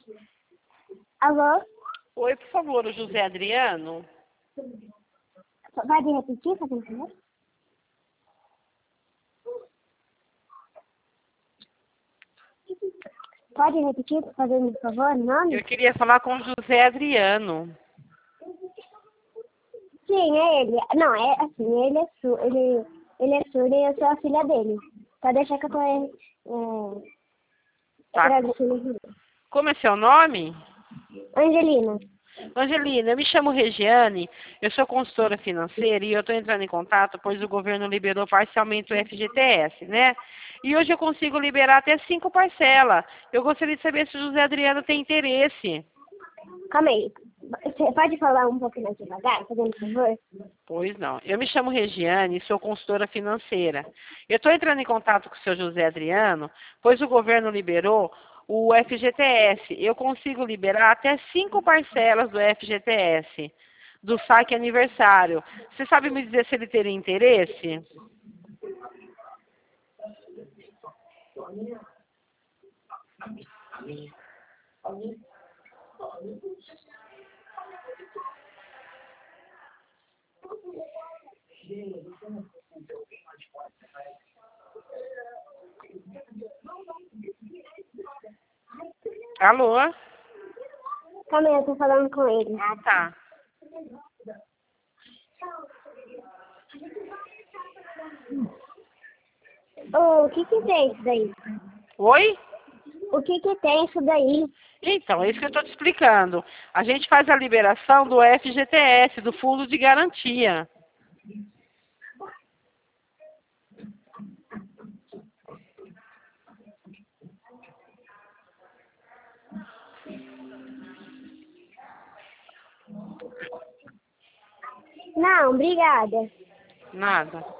Alô? Oi, por favor, o José Adriano. Pode repetir, fazendo favor? Pode repetir, fazendo favor, o nome? Eu queria falar com o José Adriano. Sim, é ele. Não, é assim, ele é surdo e eu sou a filha dele. Pode deixar que eu tô Tá. agradecendo. Como é seu nome? Angelina. Angelina, eu me chamo Regiane, eu sou consultora financeira e eu estou entrando em contato, pois o governo liberou parcialmente o FGTS, né? E hoje eu consigo liberar até 5 parcelas. Eu gostaria de saber se o José Adriano tem interesse. Calma aí. Você pode falar um pouco mais devagar, fazendo favor? Pois não. Eu me chamo Regiane e sou consultora financeira. Eu estou entrando em contato com o seu José Adriano, pois o governo liberou o FGTS. Eu consigo liberar até 5 parcelas do FGTS, do saque aniversário. Você sabe me dizer se ele teria interesse? Alô? Calma aí, eu tô falando com ele. Ah, tá. Ô, o que que tem isso daí? Oi? O que que tem isso daí? Então, é isso que eu estou te explicando. A gente faz a liberação do FGTS, do Fundo de Garantia. Não, obrigada. Nada.